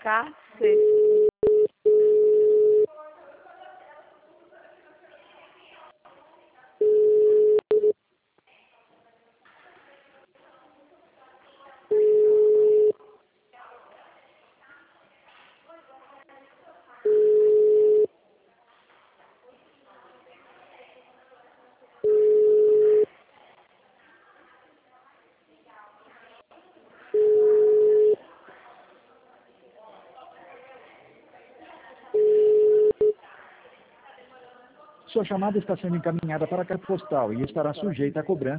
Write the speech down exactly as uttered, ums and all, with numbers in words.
Cacete. Sua chamada está sendo encaminhada para a caixa postal e estará sujeita a cobrança